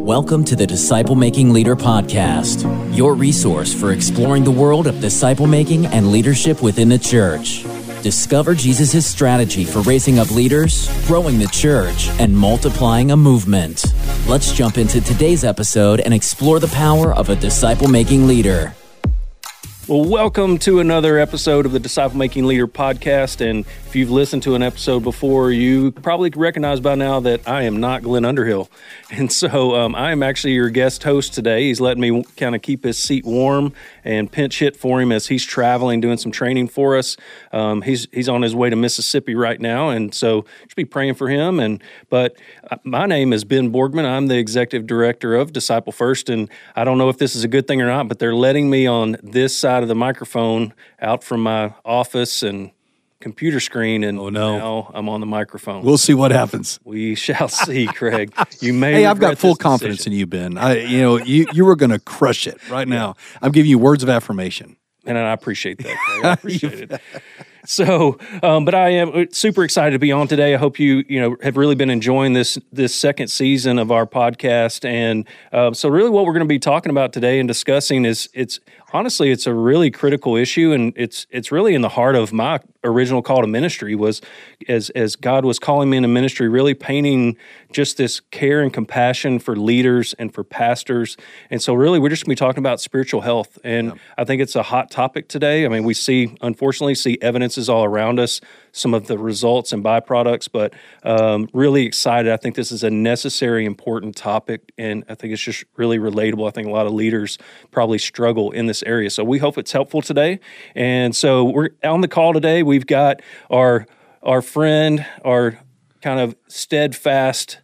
Welcome to the Disciple Making Leader Podcast, your resource for exploring the world of disciple making and leadership within the church. Discover Jesus' strategy for raising up leaders, growing the church, and multiplying a movement. Let's jump into today's episode and explore the power of a disciple making leader. Well, welcome to another episode of the Disciple Making Leader Podcast. And if you've listened to an episode before, you probably recognize by now that I am not Glenn Underhill. And so I am actually your guest host today. He's letting me kind of keep his seat warm and pinch hit for him as he's traveling, doing some training for us. He's on his way to Mississippi right now. And so just be praying for him. But my name is Ben Borgman. I'm the executive director of Disciple First. And I don't know if this is a good thing or not, but they're letting me on this side of the microphone out from my office and computer screen, and now I'm on the microphone. We'll see what happens. We shall see, Craig. You may. Hey, I've got full confidence in you, Ben. You were going to crush it right now. I'm giving you words of affirmation, and I appreciate that, Craig. I appreciate it. So, but I am super excited to be on today. I hope you have really been enjoying this second season of our podcast. And so really what we're going to be talking about today and discussing is it's a really critical issue, and it's really in the heart of my original call to ministry was as God was calling me into ministry, really painting just this care and compassion for leaders and for pastors. And so really we're just going to be talking about spiritual health. And I think it's a hot topic today. I mean, we unfortunately see evidences all around us, some of the results and byproducts, but really excited. I think this is a necessary, important topic, and I think it's just really relatable. I think a lot of leaders probably struggle in this area. So we hope it's helpful today. And so we're on the call today. We've got our friend, our kind of steadfast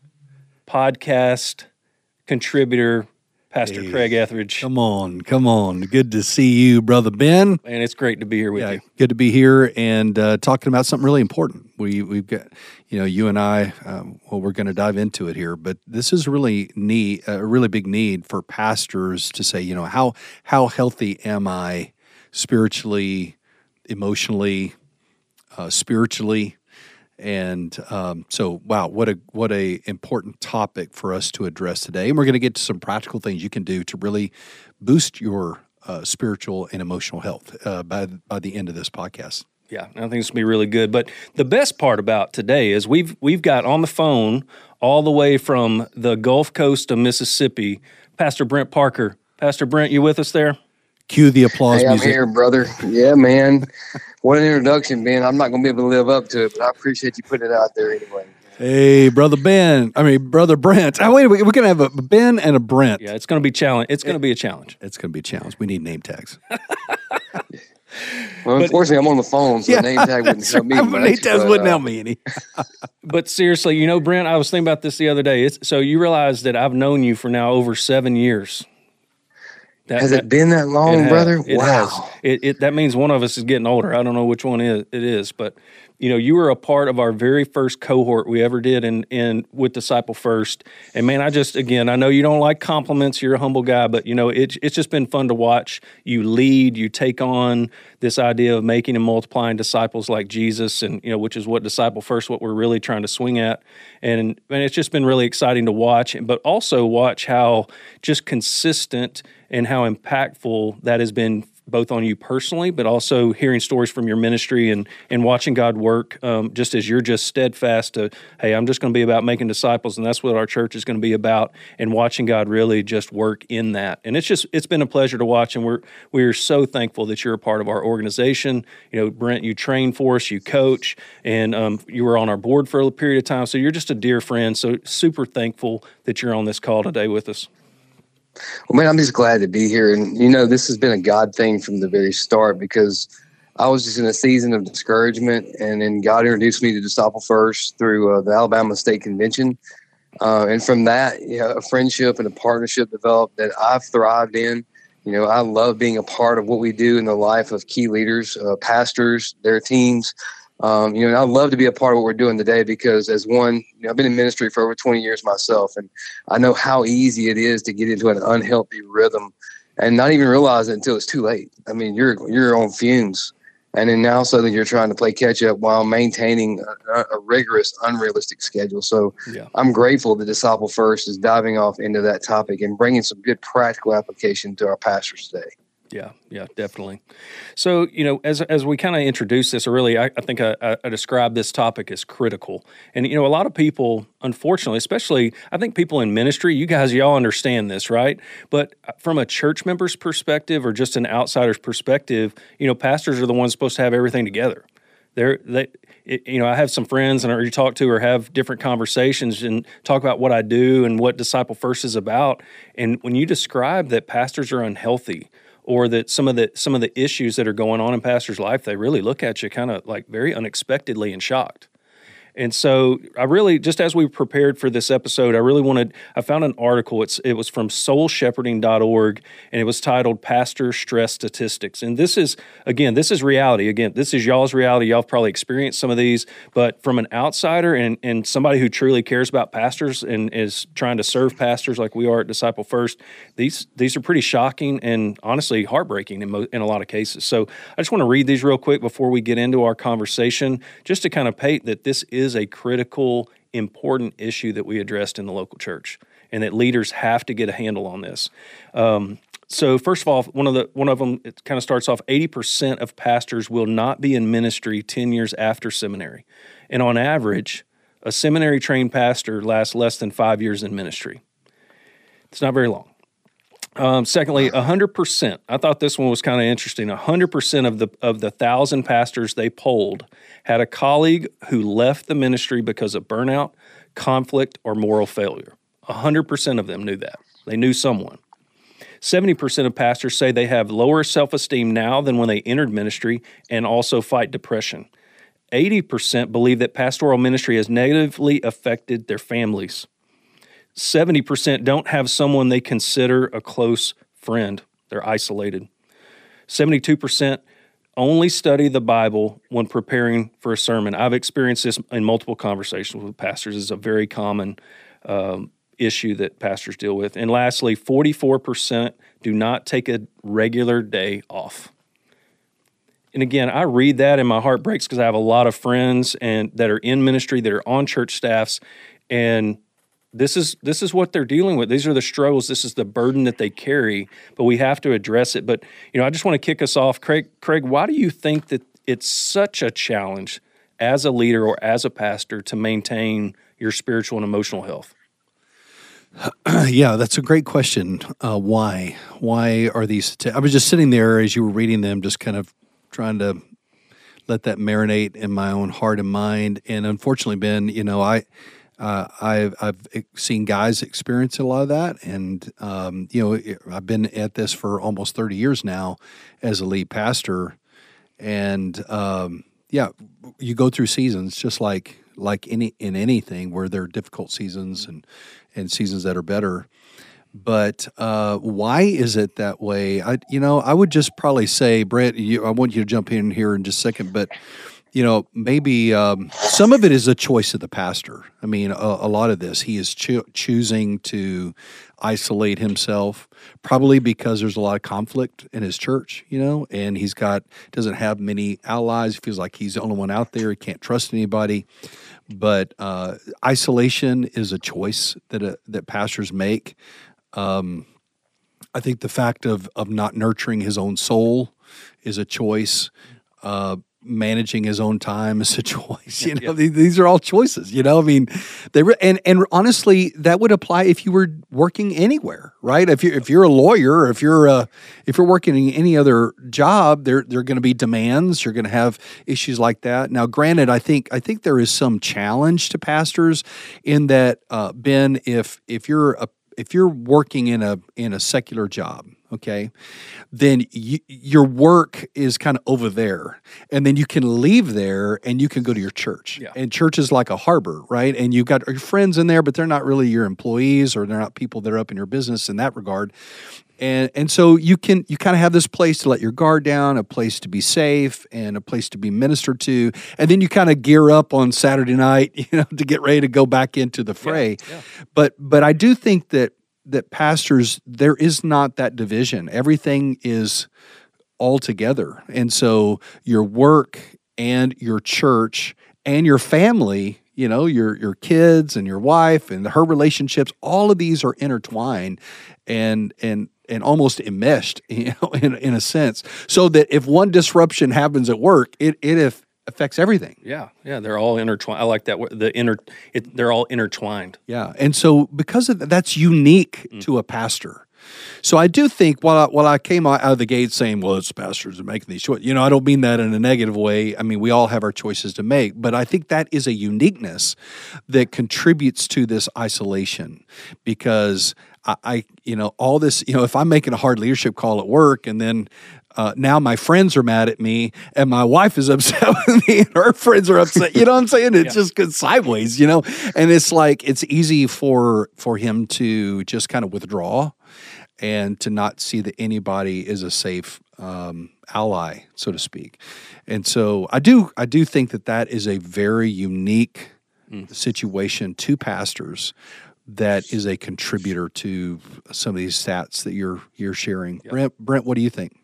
podcast contributor, Pastor Craig Etheridge. Come on. Good to see you, Brother Ben. And it's great to be here with you. Good to be here and talking about something really important. We've got, you and I, we're going to dive into it here, but this is really a really big need for pastors to say, how healthy am I spiritually, emotionally, spiritually? And so, wow, what a important topic for us to address today. And we're going to get to some practical things you can do to really boost your spiritual and emotional health by the end of this podcast. Yeah, I think it's going to be really good. But the best part about today is we've got on the phone all the way from the Gulf Coast of Mississippi, Pastor Brent Parker. Pastor Brent, you with us there? Cue the applause music. I'm here, brother. Yeah, man. What an introduction, Ben. I'm not going to be able to live up to it, but I appreciate you putting it out there anyway. Hey, Brother Brent. Oh, wait, we're going to have a Ben and a Brent. Yeah, it's going to be challenge. It's going to be a challenge. It's going to be a challenge. We need name tags. Well, unfortunately, I'm on the phone, so name tag wouldn't help me much. Name tags wouldn't help me any. But seriously, Brent, I was thinking about this the other day. So you realize that I've known you for now over 7 years. Has it been that long, brother? Wow. That means one of us is getting older. I don't know which one it is, but you were a part of our very first cohort we ever did in with Disciple First. And man, I know you don't like compliments. You're a humble guy, but it's just been fun to watch you lead. You take on this idea of making and multiplying disciples like Jesus, and which is what Disciple First, what we're really trying to swing at. And it's just been really exciting to watch, but also watch how just consistent and how impactful that has been both on you personally, but also hearing stories from your ministry and watching God work just as you're just steadfast to, hey, I'm just going to be about making disciples, and that's what our church is going to be about, and watching God really just work in that. And it's been a pleasure to watch, and we're so thankful that you're a part of our organization. Brent, you train for us, you coach, and you were on our board for a period of time, so you're just a dear friend, so super thankful that you're on this call today with us. Well, man, I'm just glad to be here. And, this has been a God thing from the very start, because I was just in a season of discouragement, and then God introduced me to Disciple First through the Alabama State Convention. And from that, a friendship and a partnership developed that I've thrived in. I love being a part of what we do in the life of key leaders, pastors, their teams. And I'd love to be a part of what we're doing today, because as one, I've been in ministry for over 20 years myself, and I know how easy it is to get into an unhealthy rhythm and not even realize it until it's too late. I mean, you're on fumes, And then now suddenly you're trying to play catch up while maintaining a rigorous, unrealistic schedule. So I'm grateful that Disciple First is diving off into that topic and bringing some good practical application to our pastors today. Yeah, definitely. So, as we kind of introduce this, I think I describe this topic as critical. And, a lot of people, unfortunately, especially I think people in ministry, y'all understand this, right? But from a church member's perspective or just an outsider's perspective, pastors are the ones supposed to have everything together. I have some friends and you talk to or have different conversations and talk about what I do and what Disciple First is about. And when you describe that pastors are unhealthy, or that some of the issues that are going on in pastors' life, they really look at you kind of like very unexpectedly and shocked. And so I really, just as we prepared for this episode, I found an article. It was from soulshepherding.org, and it was titled Pastor Stress Statistics. And this is reality. Again, this is y'all's reality. Y'all have probably experienced some of these, but from an outsider and somebody who truly cares about pastors and is trying to serve pastors like we are at Disciple First, these are pretty shocking and honestly heartbreaking in a lot of cases. So I just want to read these real quick before we get into our conversation, just to kind of paint that this is a critical, important issue that we addressed in the local church, and that leaders have to get a handle on this. So first of all, one of them, it kind of starts off, 80% of pastors will not be in ministry 10 years after seminary. And on average, a seminary-trained pastor lasts less than 5 years in ministry. It's not very long. Secondly, 100%. I thought this one was kind of interesting. 100% of the 1,000 pastors they polled had a colleague who left the ministry because of burnout, conflict, or moral failure. 100% of them knew that. They knew someone. 70% of pastors say they have lower self-esteem now than when they entered ministry and also fight depression. 80% believe that pastoral ministry has negatively affected their families. 70% don't have someone they consider a close friend. They're isolated. 72% only study the Bible when preparing for a sermon. I've experienced this in multiple conversations with pastors. It's a very common issue that pastors deal with. And lastly, 44% do not take a regular day off. And again, I read that and my heart breaks because I have a lot of friends that are in ministry, that are on church staffs, and this is what they're dealing with. These are the struggles. This is the burden that they carry, but we have to address it. But, I just want to kick us off. Craig, why do you think that it's such a challenge as a leader or as a pastor to maintain your spiritual and emotional health? Yeah, that's a great question. Why? Why are these? I was just sitting there as you were reading them, just kind of trying to let that marinate in my own heart and mind. And unfortunately, Ben, I've seen guys experience a lot of that, and I've been at this for almost 30 years now as a lead pastor, and you go through seasons just like in anything where there are difficult seasons and seasons that are better. But why is it that way? I would just probably say, Brett, I want you to jump in here in just a second, but maybe some of it is a choice of the pastor. I mean, a lot of this, he is choosing to isolate himself, probably because there's a lot of conflict in his church, and doesn't have many allies. He feels like he's the only one out there. He can't trust anybody. But isolation is a choice that pastors make. I think the fact of not nurturing his own soul is a choice. Managing his own time is a choice. These are all choices. I mean, and honestly, that would apply if you were working anywhere, right? If you're a lawyer, or if you're working in any other job, there are going to be demands. You're going to have issues like that. Now, granted, I think there is some challenge to pastors in that, Ben, if you're working in a secular job, okay, then your work is kind of over there, and then you can leave there and you can go to your church. Yeah. And church is like a harbor, right? And you've got your friends in there, but they're not really your employees, or they're not people that are up in your business in that regard. And so you kind of have this place to let your guard down, a place to be safe, and a place to be ministered to, and then you kind of gear up on Saturday night, to get ready to go back into the fray. Yeah. But I do think that pastors, there is not that division. Everything is all together. And so your work and your church and your family, your kids and your wife and her relationships, all of these are intertwined and almost enmeshed, in a sense, so that if one disruption happens at work, it affects everything. Yeah, they're all intertwined. I like that word. They're all intertwined. Yeah, and so because of that's unique to a pastor. So I do think while I came out of the gate saying, well, it's pastors that are making these choices, I don't mean that in a negative way. I mean, we all have our choices to make, but I think that is a uniqueness that contributes to this isolation, because I all this, if I'm making a hard leadership call at work and then now my friends are mad at me and my wife is upset with me and her friends are upset. You know what I'm saying? It just goes sideways, and it's like it's easy for him to just kind of withdraw and to not see that anybody is a safe ally, so to speak. And so I do think that is a very unique situation to pastors that is a contributor to some of these stats that you're sharing. Yep. Brent, what do you think?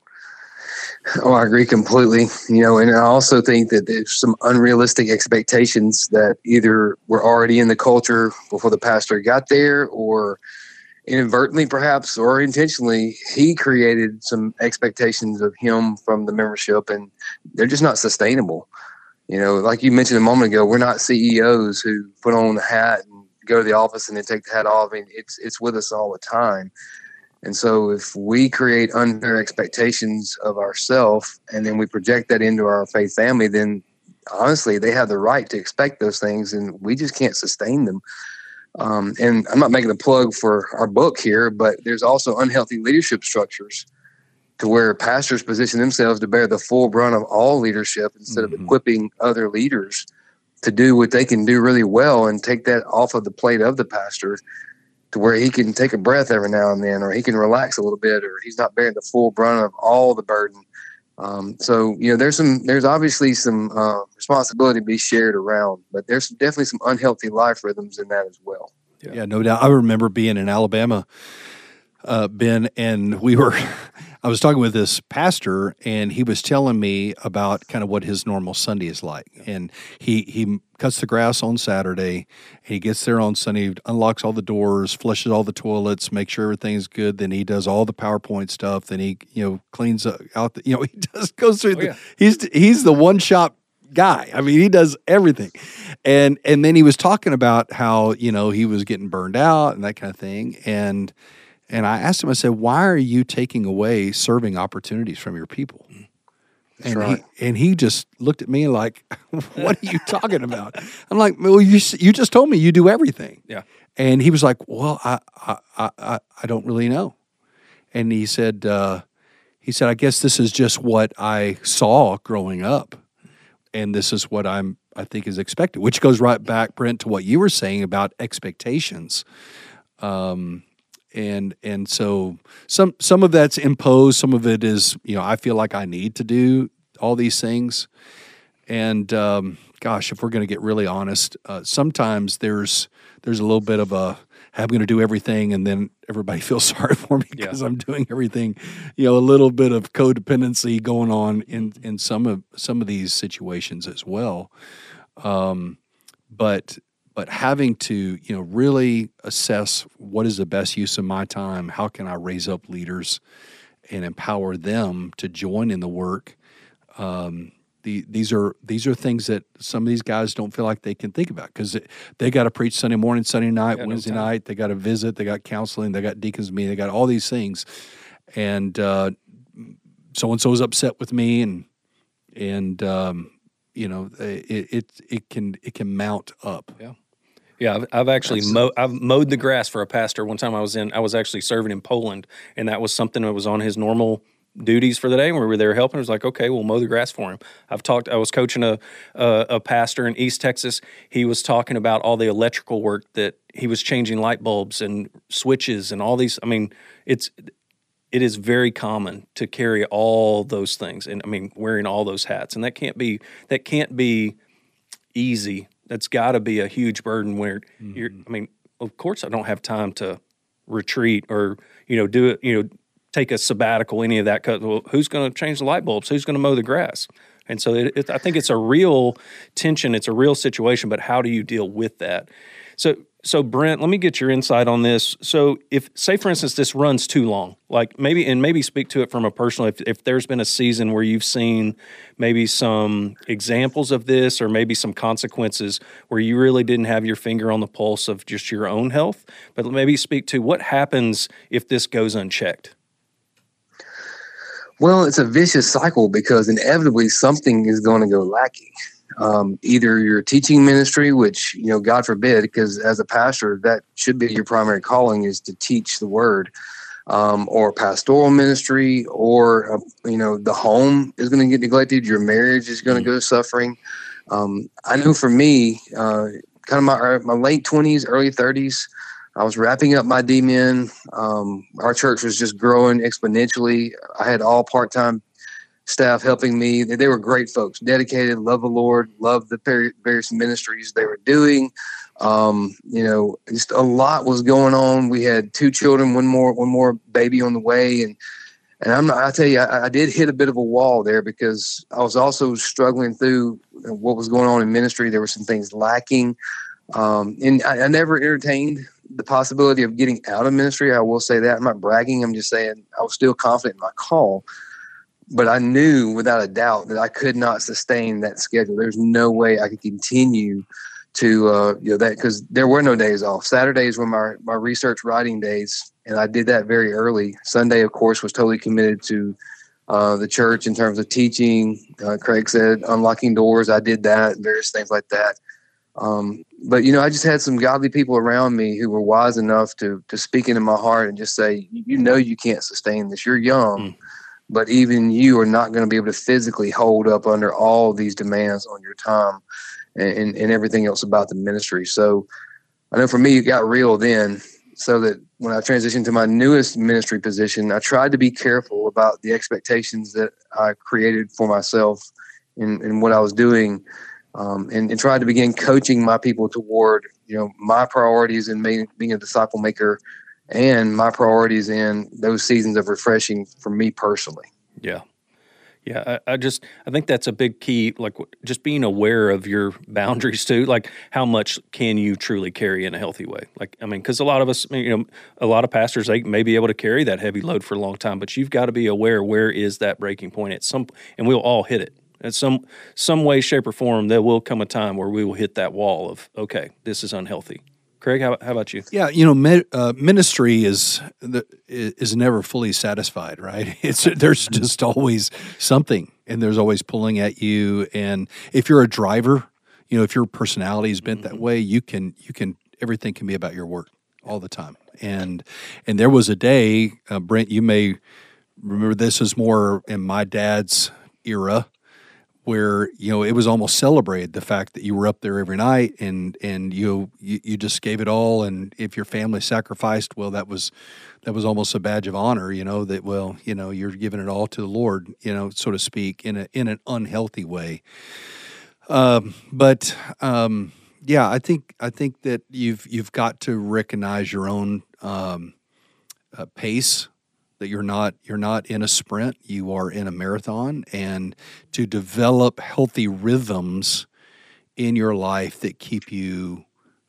Oh, I agree completely. And I also think that there's some unrealistic expectations that either were already in the culture before the pastor got there, or inadvertently perhaps, or intentionally, he created some expectations of him from the membership, and they're just not sustainable. Like you mentioned a moment ago, we're not CEOs who put on the hat and go to the office and then take the hat off. I mean, it's with us all the time. And so if we create unfair expectations of ourselves and then we project that into our faith family, then honestly, they have the right to expect those things, and we just can't sustain them. And I'm not making a plug for our book here, but there's also unhealthy leadership structures to where pastors position themselves to bear the full brunt of all leadership instead of equipping other leaders to do what they can do really well and take that off of the plate of the pastor, to where he can take a breath every now and then, or he can relax a little bit, or he's not bearing the full brunt of all the burden. So there's obviously some responsibility to be shared around, but there's definitely some unhealthy life rhythms in that as well. Yeah, no doubt. I remember being in Alabama, Ben, and I was talking with this pastor, and he was telling me about kind of what his normal Sunday is like. And he cuts the grass on Saturday, and he gets there on Sunday, unlocks all the doors, flushes all the toilets, makes sure everything's good. Then he does all the PowerPoint stuff. Then he, cleans out he just goes through. He's the one shop guy. I mean, he does everything. And then he was talking about how, he was getting burned out and that kind of thing. And I asked him, I said, why are you taking away serving opportunities from your people? And he just looked at me like, what are you talking about? I'm like, well, you just told me you do everything. Yeah. And he was like, well, I don't really know. And he said, I guess this is just what I saw growing up. And this is what I think is expected, which goes right back, Brent, to what you were saying about expectations. And so some of that's imposed, some of it is, I feel like I need to do all these things. And gosh, if we're going to get really honest, sometimes there's a little bit of I'm going to do everything, and then everybody feels sorry for me because I'm doing everything. A little bit of codependency going on in some of these situations as well. But having to, really assess what is the best use of my time, how can I raise up leaders and empower them to join in the work. These are things that some of these guys don't feel like they can think about, because they got to preach Sunday morning, Sunday night, Wednesday night. They got to visit. They got counseling. They got deacons meeting. They got all these things, and so and so is upset with me, and it can mount up. Yeah, I've actually mowed the grass for a pastor. One time I was actually serving in Poland, and that was something that was on his normal duties for the day. When we were there helping, I was like, okay, we'll mow the grass for him. I was coaching a pastor in East Texas. He was talking about all the electrical work that he was changing, light bulbs and switches and all these. I mean, it is very common to carry all those things, and I mean, wearing all those hats, and that can't be easy. That's got to be a huge burden where of course I don't have time to retreat or, do it, take a sabbatical, any of that. 'Cause, well, who's going to change the light bulbs? Who's going to mow the grass? And so I think it's a real tension. It's a real situation, but how do you deal with that? So Brent, let me get your insight on this. So if, say for instance, this runs too long, like maybe speak to it from a personal, if there's been a season where you've seen maybe some examples of this or maybe some consequences where you really didn't have your finger on the pulse of just your own health, but maybe speak to what happens if this goes unchecked. Well, it's a vicious cycle because inevitably something is going to go lacking. Either your teaching ministry, which, God forbid, because as a pastor, that should be your primary calling, is to teach the word, or pastoral ministry, or, the home is going to get neglected. Your marriage is going to go suffering. I know for me, kind of my late 20s, early 30s, I was wrapping up my D-Min. Our church was just growing exponentially. I had all part-time staff helping me. They were great folks, dedicated, love the Lord, love the various ministries they were doing. Just a lot was going on. We had 2 children, one more baby on the way. And I tell you, I did hit a bit of a wall there because I was also struggling through what was going on in ministry. There were some things lacking. And I never entertained the possibility of getting out of ministry. I will say that. I'm not bragging. I'm just saying I was still confident in my call. But I knew without a doubt that I could not sustain that schedule. There's no way I could continue to that, because there were no days off. Saturdays were my research writing days, and I did that very early. Sunday, of course, was totally committed to the church in terms of teaching. Craig said unlocking doors. I did that, various things like that. But I just had some godly people around me who were wise enough to speak into my heart and just say, you can't sustain this. You're young. But even you are not going to be able to physically hold up under all these demands on your time and everything else about the ministry. So I know for me, it got real then, so that when I transitioned to my newest ministry position, I tried to be careful about the expectations that I created for myself in what I was doing, and tried to begin coaching my people toward, my priorities in being a disciple maker, and my priorities in those seasons of refreshing for me personally. Yeah. I think that's a big key, like just being aware of your boundaries too. Like how much can you truly carry in a healthy way? Because a lot of us, a lot of pastors, they may be able to carry that heavy load for a long time, but you've got to be aware where is that breaking point and we'll all hit it. In some way, shape, or form, there will come a time where we will hit that wall of, okay, this is unhealthy. Craig, how about you? Yeah, ministry is never fully satisfied, right? There's just always something, and there's always pulling at you. And if you're a driver, if your personality is bent that way, you can everything can be about your work all the time. And there was a day, Brent, you may remember this is more in my dad's era, where it was almost celebrated, the fact that you were up there every night and you just gave it all, and if your family sacrificed, well, that was almost a badge of honor, that you're giving it all to the Lord, so to speak, in an unhealthy way. I think that you've got to recognize your own pace. That you're not in a sprint, you are in a marathon, and to develop healthy rhythms in your life that keep you,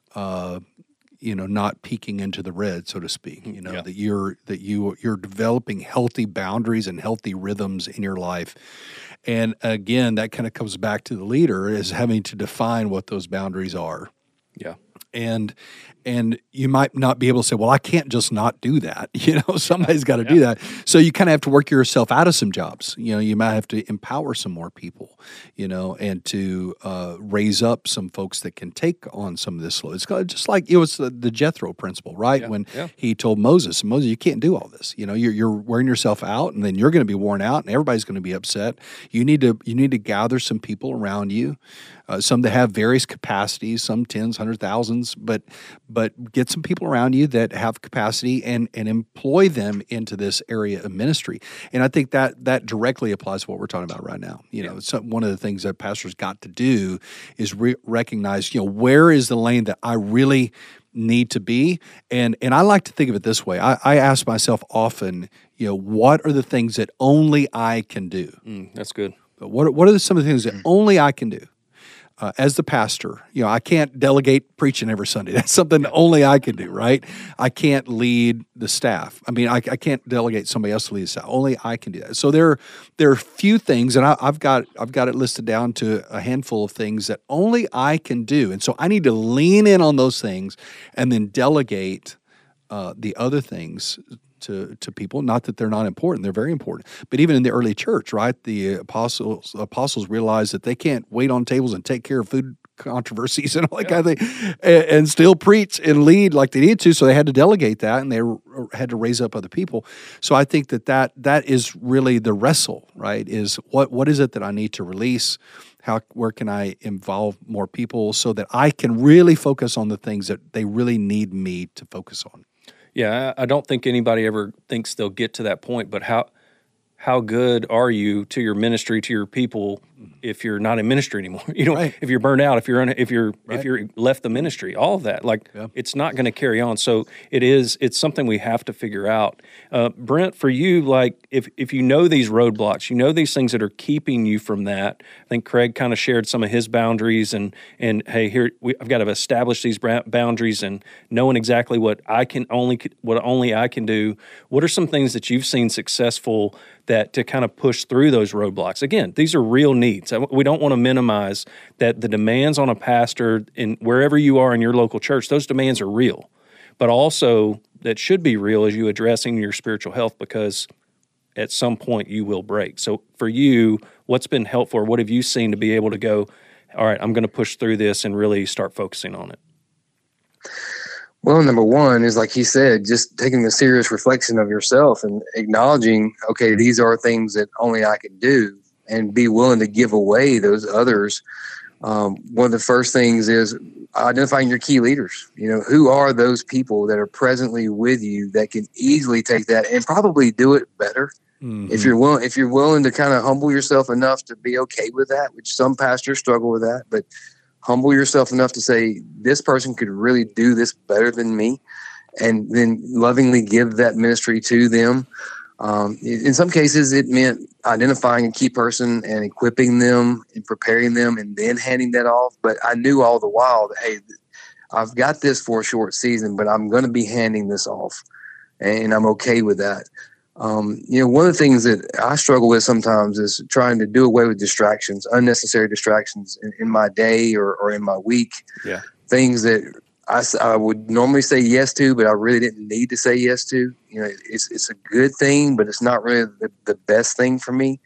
not peeking into the red, so to speak. That you're developing healthy boundaries and healthy rhythms in your life. And again, that kind of comes back to the leader is having to define what those boundaries are. Yeah. And you might not be able to say, well, I can't just not do that. Somebody's got to do that. So you kind of have to work yourself out of some jobs. You might have to empower some more people, and to raise up some folks that can take on some of this load. It's just like it was the Jethro principle, right? Yeah. When he told Moses, you can't do all this. You're wearing yourself out, and then you're going to be worn out, and everybody's going to be upset. You need to gather some people around you, some that have various capacities, some tens, hundred thousands, but get some people around you that have capacity and employ them into this area of ministry. And I think that directly applies to what we're talking about right now. One of the things that pastors got to do is recognize, where is the lane that I really need to be. And I like to think of it this way. I ask myself often, what are the things that only I can do? That's good. What are some of the things that only I can do? As the pastor, I can't delegate preaching every Sunday. That's something only I can do, right? I can't lead the staff. I mean, I can't delegate somebody else to lead the staff. Only I can do that. So there are few things, and I've got it listed down to a handful of things that only I can do. And so I need to lean in on those things and then delegate the other things to people. Not that they're not important; they're very important. But even in the early church, right, the apostles realized that they can't wait on tables and take care of food controversies and all that kind of thing, and still preach and lead like they needed to. So they had to delegate that, and they had to raise up other people. So I think that is really the wrestle, right? Is what is it that I need to release? Where can I involve more people so that I can really focus on the things that they really need me to focus on? Yeah, I don't think anybody ever thinks they'll get to that point, but how good are you to your ministry, to your people, if you're not in ministry anymore? Right. If you're burned out, if you're left the ministry, all of that, it's not going to carry on. So it's something we have to figure out. Brent, for you, if you know these roadblocks, these things that are keeping you from that. I think Craig kind of shared some of his boundaries, and hey, I've got to establish these boundaries and knowing exactly what only I can do. What are some things that you've seen successful that to kind of push through those roadblocks? Again, these are real needs. We don't want to minimize that the demands on a pastor in wherever you are in your local church, those demands are real. But also that should be real as you addressing your spiritual health, because at some point you will break. So for you, what's been helpful, or what have you seen to be able to go, all right, I'm going to push through this and really start focusing on it? Well, number one is, like he said, just taking a serious reflection of yourself and acknowledging, okay, these are things that only I can do, and be willing to give away those others. One of the first things is identifying your key leaders. Who are those people that are presently with you that can easily take that and probably do it better. Mm-hmm. If you're willing to kind of humble yourself enough to be okay with that, which some pastors struggle with that, but humble yourself enough to say, this person could really do this better than me, and then lovingly give that ministry to them. In some cases, it meant identifying a key person and equipping them and preparing them and then handing that off. But I knew all the while that, hey, I've got this for a short season, but I'm going to be handing this off, and I'm okay with that. One of the things that I struggle with sometimes is trying to do away with distractions, unnecessary distractions in my day or in my week. Yeah. Things that I would normally say yes to, but I really didn't need to say yes to. It's a good thing, but it's not really the best thing for me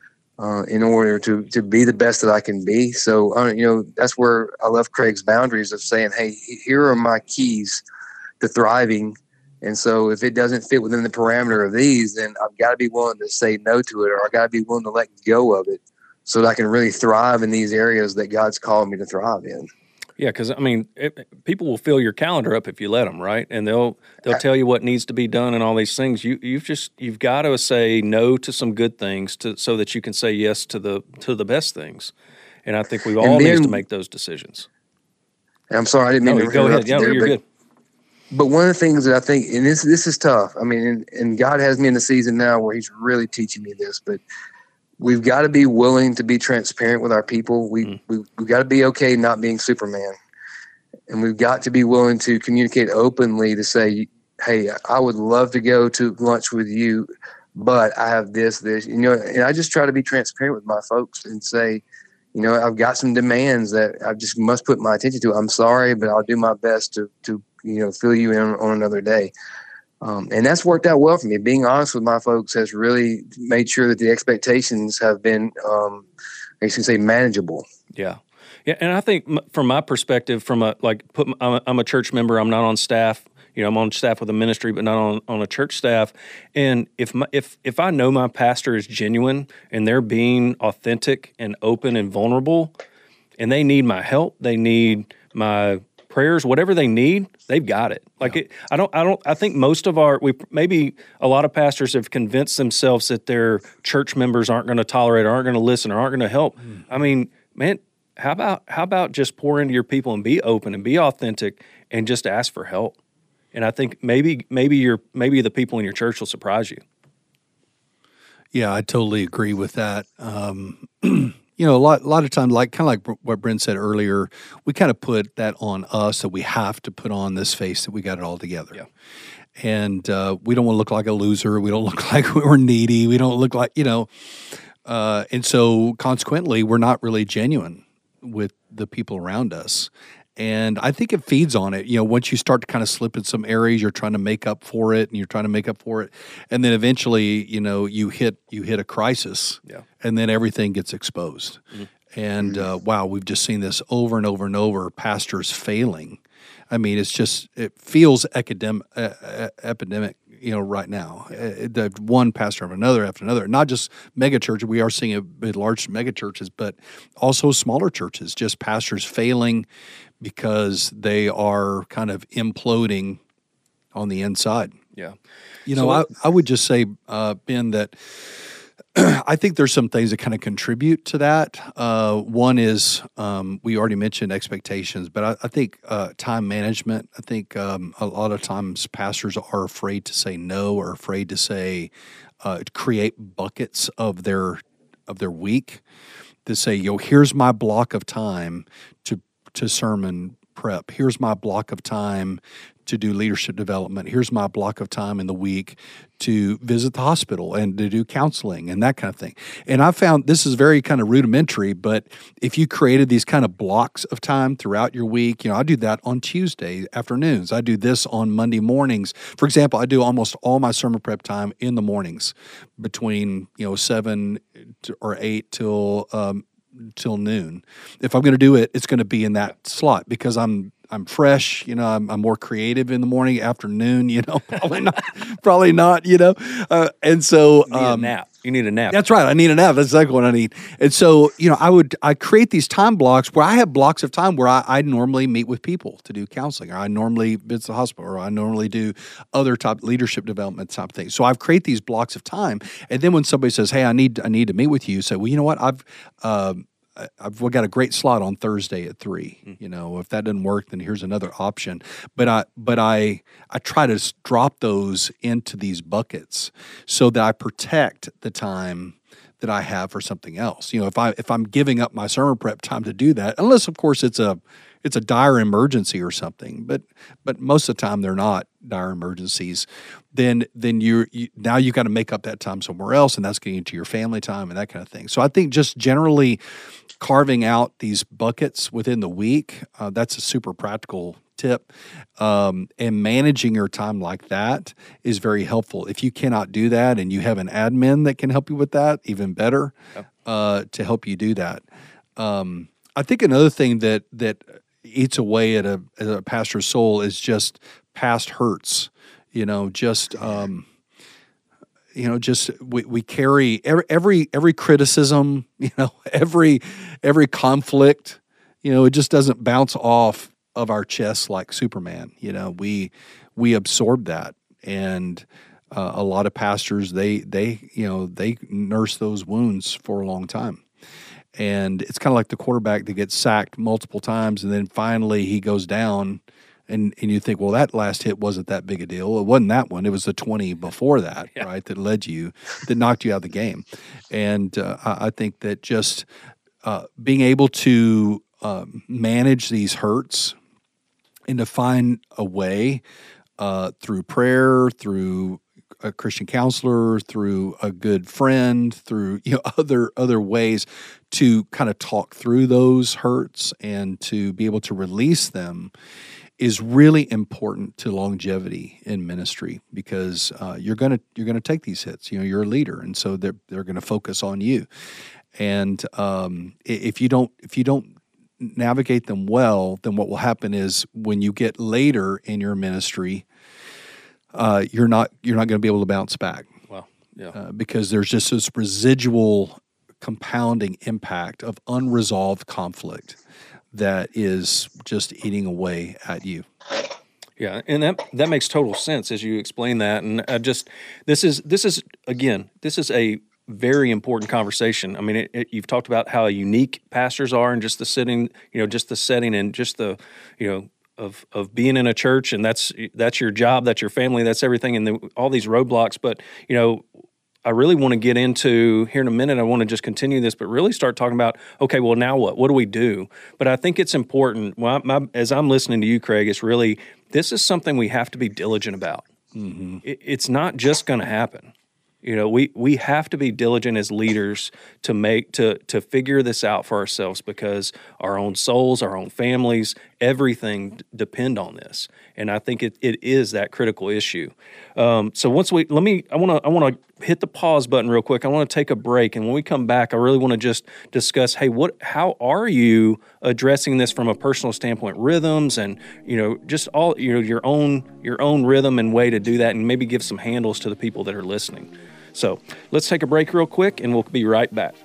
in order to be the best that I can be. So, that's where I love Craig's boundaries of saying, hey, here are my keys to thriving. And so if it doesn't fit within the parameter of these, then I've got to be willing to say no to it, or I've got to be willing to let go of it so that I can really thrive in these areas that God's called me to thrive in. Yeah, because, people will fill your calendar up if you let them, right? And they'll tell you what needs to be done and all these things. You've got to say no to some good things so that you can say yes to the best things. And I think we all need to make those decisions. I'm sorry, I didn't mean to go ahead. Yeah, you're good. But one of the things that I think, and this is tough, and God has me in the season now where he's really teaching me this, but we've got to be willing to be transparent with our people. We've got to be okay not being Superman. And we've got to be willing to communicate openly to say, hey, I would love to go to lunch with you, but I have this, and I just try to be transparent with my folks and say, I've got some demands that I just must put my attention to. I'm sorry, but I'll do my best to fill you in on another day. And that's worked out well for me. Being honest with my folks has really made sure that the expectations have been, manageable. Yeah. Yeah. And I think from my perspective, I'm a church member, I'm not on staff. I'm on staff with a ministry, but not on a church staff. And if I know my pastor is genuine and they're being authentic and open and vulnerable, and they need my help, they need my prayers, whatever they need, they've got it. I think most of maybe a lot of pastors have convinced themselves that their church members aren't going to tolerate, or aren't going to listen, or aren't going to help. Man, how about just pour into your people and be open and be authentic and just ask for help. And I think maybe the people in your church will surprise you. Yeah, I totally agree with that. A lot of times, kind of like what Brent said earlier, we kind of put that on us that we have to put on this face that we got it all together. Yeah. And we don't want to look like a loser. We don't look like we're needy. We don't look like, and so consequently, we're not really genuine with the people around us. And I think it feeds on it. Once you start to kind of slip in some areas, you're trying to make up for it, and then eventually, you hit a crisis, and then everything gets exposed. Mm-hmm. And wow, we've just seen this over and over and over. Pastors failing. I mean, it feels epidemic, right now. The one pastor after another, not just mega churches. We are seeing it with large mega churches, but also smaller churches, just pastors failing because they are kind of imploding on the inside. Yeah. I would just say, Ben, that I think there's some things that kind of contribute to that. One is we already mentioned expectations, but I think time management. I think a lot of times pastors are afraid to say no or afraid to say create buckets of their week to say, here's my block of time to sermon prep. Here's my block of time to do leadership development. Here's my block of time in the week to visit the hospital and to do counseling and that kind of thing. And I found this is very kind of rudimentary, but if you created these kind of blocks of time throughout your week, I do that on Tuesday afternoons. I do this on Monday mornings. For example, I do almost all my sermon prep time in the mornings between 7 or 8 till noon. If I'm going to do it, it's going to be in that slot because I'm fresh, I'm more creative in the morning. Afternoon, probably not, and so you need a nap. You need a nap. That's right. I need a nap. That's exactly what I need. And so, I create these time blocks where I have blocks of time where I normally meet with people to do counseling, or I normally visit the hospital, or I normally do other type leadership development type things. So I've created these blocks of time, and then when somebody says, "Hey, I need to meet with you," say, "Well, you know what? I've got a great slot on Thursday at 3. If that doesn't work, then here's another option. But I try to drop those into these buckets so that I protect the time that I have for something else. If I'm giving up my sermon prep time to do that, unless of course it's a dire emergency or something, but most of the time they're not dire emergencies, then you now you've got to make up that time somewhere else, and that's getting into your family time and that kind of thing. So I think just generally carving out these buckets within the week, that's a super practical tip, and managing your time like that is very helpful. If you cannot do that and you have an admin that can help you with that, even better, to help you do that. I think another thing that eats away at a pastor's soul is just past hurts. We carry every criticism, every conflict, it just doesn't bounce off of our chests like Superman. We absorb that, and a lot of pastors they nurse those wounds for a long time. And it's kind of like the quarterback that gets sacked multiple times, and then finally he goes down, and you think, well, that last hit wasn't that big a deal. It wasn't that one. It was the 20 before that, right, that knocked you out of the game. And I think that just being able to manage these hurts and to find a way through prayer, through a Christian counselor, through a good friend, through other ways to kind of talk through those hurts and to be able to release them is really important to longevity in ministry, because you're gonna take these hits. You're a leader, and so they're going to focus on you. And if you don't navigate them well, then what will happen is when you get later in your ministry, you're not going to be able to bounce back. Wow. Yeah. Because there's just this residual compounding impact of unresolved conflict that is just eating away at you. Yeah, and that makes total sense as you explain that. And this is a very important conversation. I mean, you've talked about how unique pastors are, and just the setting, and just the of being in a church, and that's your job, that's your family, that's everything, and all these roadblocks. But I really want to get into here in a minute. I want to just continue this, but really start talking about, okay, well, now what? What do we do? But I think it's important. Well, as I'm listening to you, Craig, it's really, this is something we have to be diligent about. Mm-hmm. It's not just going to happen. We have to be diligent as leaders to figure this out for ourselves, because our own souls, our own families, everything depend on this. And I think it is that critical issue. So once I want to hit the pause button real quick. I want to take a break, and when we come back, I really want to just discuss, hey, how are you addressing this from a personal standpoint, rhythms, and just all your own rhythm and way to do that, and maybe give some handles to the people that are listening. So let's take a break real quick, and we'll be right back.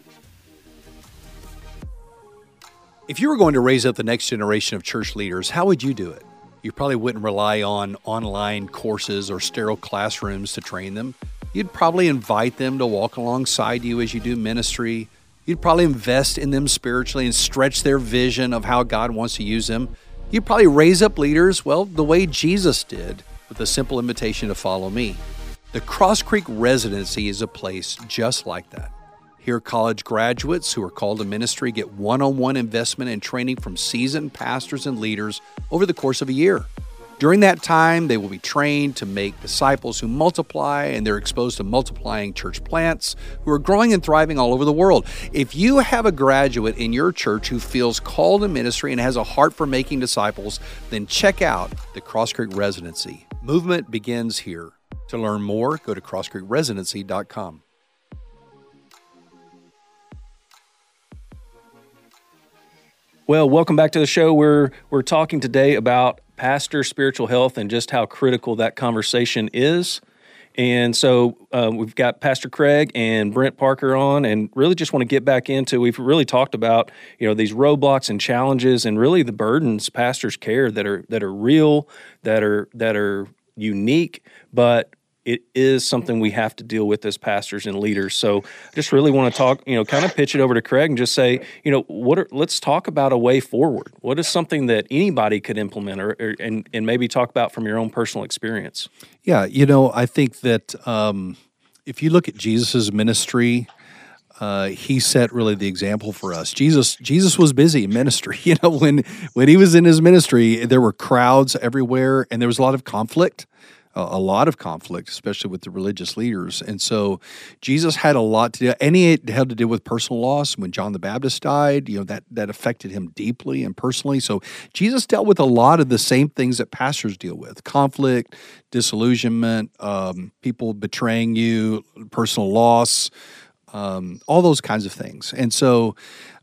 If you were going to raise up the next generation of church leaders, how would you do it? You probably wouldn't rely on online courses or sterile classrooms to train them. You'd probably invite them to walk alongside you as you do ministry. You'd probably invest in them spiritually and stretch their vision of how God wants to use them. You'd probably raise up leaders, well, the way Jesus did, with a simple invitation to follow me. The Cross Creek Residency is a place just like that. Here, college graduates who are called to ministry get one-on-one investment and training from seasoned pastors and leaders over the course of a year. During that time, they will be trained to make disciples who multiply, and they're exposed to multiplying church plants who are growing and thriving all over the world. If you have a graduate in your church who feels called to ministry and has a heart for making disciples, then check out the Cross Creek Residency. Movement begins here. To learn more, go to crosscreekresidency.com. Well, welcome back to the show. We're talking today about pastor spiritual health and just how critical that conversation is. And so we've got Pastor Craig and Brent Parker on, and really just want to get back into, we've really talked about, these roadblocks and challenges and really the burdens pastors carry that are real, that are unique, but it is something we have to deal with as pastors and leaders. So I just really want to talk, kind of pitch it over to Craig and just say, let's talk about a way forward. What is something that anybody could implement and maybe talk about from your own personal experience? Yeah, I think that if you look at Jesus' ministry, he set really the example for us. Jesus was busy in ministry. When he was in his ministry, there were crowds everywhere, and there was a lot of conflict, especially with the religious leaders. And so Jesus had a lot to do, and he had to deal with personal loss. When John the Baptist died, that affected him deeply and personally. So Jesus dealt with a lot of the same things that pastors deal with: conflict, disillusionment, people betraying you, personal loss, all those kinds of things. And so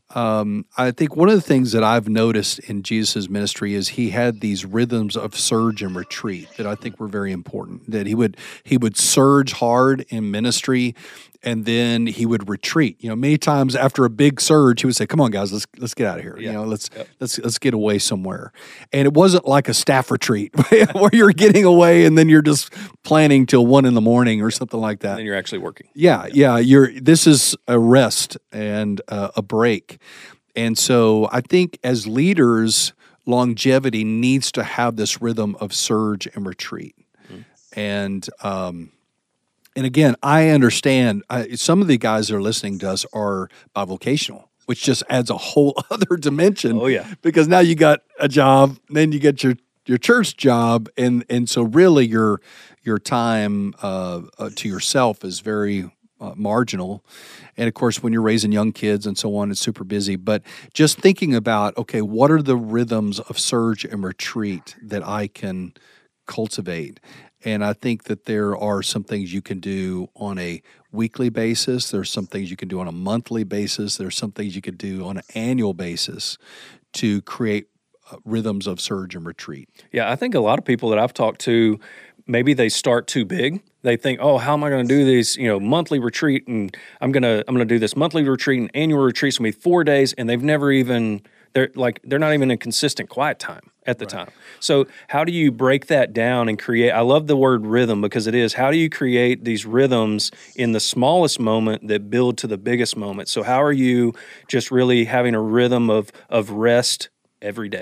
I think one of the things that I've noticed in Jesus' ministry is he had these rhythms of surge and retreat that I think were very important. That he would surge hard in ministry, and then he would retreat. Many times after a big surge, he would say, "Come on, guys, let's get out of here. Yeah. Let's get away somewhere." And it wasn't like a staff retreat where you're getting away and then you're just planning till 1 a.m. or something like that. And then you're actually working. Yeah. This is a rest and a break. And so I think as leaders, longevity needs to have this rhythm of surge and retreat. Mm-hmm. And again, I understand some of the guys that are listening to us are bivocational, which just adds a whole other dimension. Oh, yeah. Because now you got a job, then you get your church job, and so really your time to yourself is very marginal. And of course, when you're raising young kids and so on, it's super busy. But just thinking about, okay, what are the rhythms of surge and retreat that I can cultivate? And I think that there are some things you can do on a weekly basis. There's some things you can do on a monthly basis. There's some things you could do on an annual basis to create rhythms of surge and retreat. Yeah, I think a lot of people that I've talked to, maybe they start too big. They think, "Oh, how am I going to do these? Monthly retreat, and I'm gonna do this monthly retreat and annual retreat. It's gonna be 4 days," and they've never even they're not even in consistent quiet time at the time. So how do you break that down and create? I love the word rhythm because it is. How do you create these rhythms in the smallest moment that build to the biggest moment? So how are you just really having a rhythm of rest every day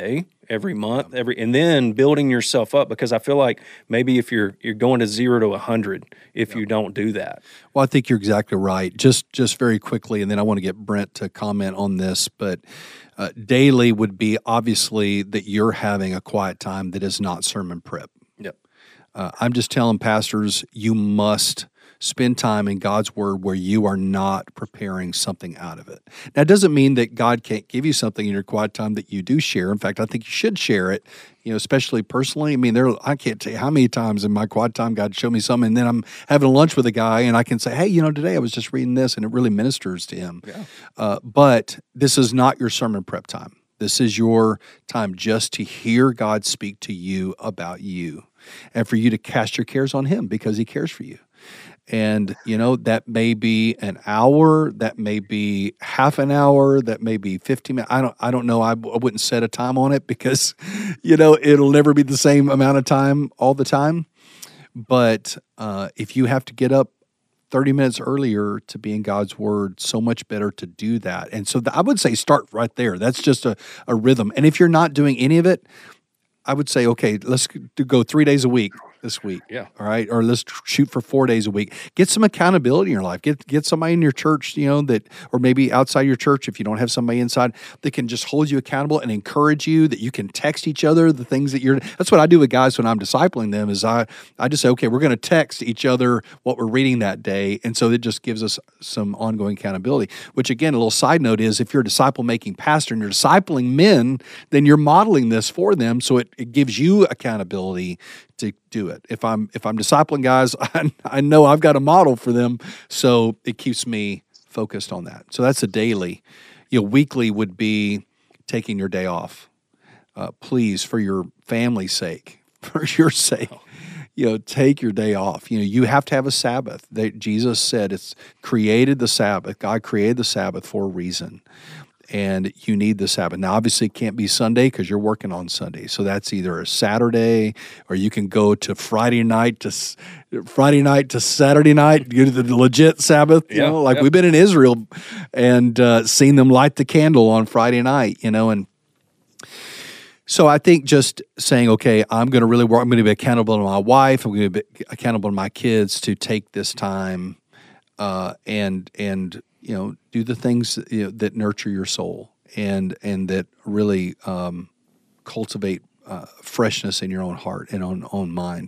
every month, and then building yourself up, because I feel like maybe if you're going to 0 to 100 if you don't do that. Well, I think you're exactly right. Just very quickly, and then I want to get Brent to comment on this, but daily would be obviously that you're having a quiet time that is not sermon prep. Yep. I'm just telling pastors, you must spend time in God's Word where you are not preparing something out of it. Now, it doesn't mean that God can't give you something in your quiet time that you do share. In fact, I think you should share it, especially personally. I mean, I can't tell you how many times in my quiet time God showed me something, and then I'm having lunch with a guy, and I can say, hey, today I was just reading this, and it really ministers to him. Yeah. But this is not your sermon prep time. This is your time just to hear God speak to you about you, and for you to cast your cares on Him because He cares for you. And, that may be an hour, that may be half an hour, that may be 15 minutes. I don't know. I wouldn't set a time on it because, it'll never be the same amount of time all the time. But if you have to get up 30 minutes earlier to be in God's Word, so much better to do that. And so I would say start right there. That's just a rhythm. And if you're not doing any of it, I would say, okay, let's go 3 days a week this week. Yeah. All right. Or let's shoot for 4 days a week. Get some accountability in your life. Get somebody in your church, that, or maybe outside your church if you don't have somebody inside that can just hold you accountable and encourage you, that you can text each other the things that that's what I do with guys when I'm discipling them is I just say, okay, we're going to text each other what we're reading that day. And so it just gives us some ongoing accountability, which again, a little side note is if you're a disciple-making pastor and you're discipling men, then you're modeling this for them. So it gives you accountability to do it. If I'm discipling guys, I know I've got a model for them, so it keeps me focused on that. So that's a daily. Weekly would be taking your day off. Please, for your family's sake, for your sake, take your day off. You have to have a Sabbath. Jesus said it's created the Sabbath. God created the Sabbath for a reason. And you need the Sabbath. Now, obviously, it can't be Sunday because you're working on Sunday. So that's either a Saturday, or you can go to Friday night to Saturday night, get the legit Sabbath. We've been in Israel and seen them light the candle on Friday night. And so I think just saying, okay, I'm going to really work. I'm going to be accountable to my wife. I'm going to be accountable to my kids to take this time and do the things that nurture your soul and that really cultivate freshness in your own heart and own mind.